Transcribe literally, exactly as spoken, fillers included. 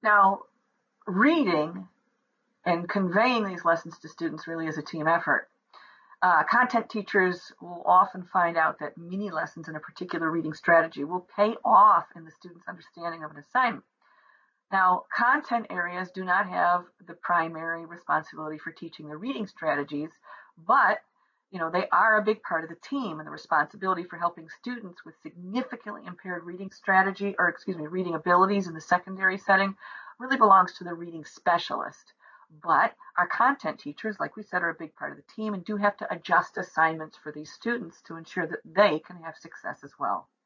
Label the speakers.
Speaker 1: Now, reading and conveying these lessons to students really is a team effort. Uh, content teachers will often find out that mini lessons in a particular reading strategy will pay off in the student's understanding of an assignment. Now, content areas do not have the primary responsibility for teaching the reading strategies, but you know, they are a big part of the team, and the responsibility for helping students with significantly impaired reading strategy, or excuse me, reading abilities in the secondary setting really belongs to the reading specialist. But our content teachers, like we said, are a big part of the team and do have to adjust assignments for these students to ensure that they can have success as well.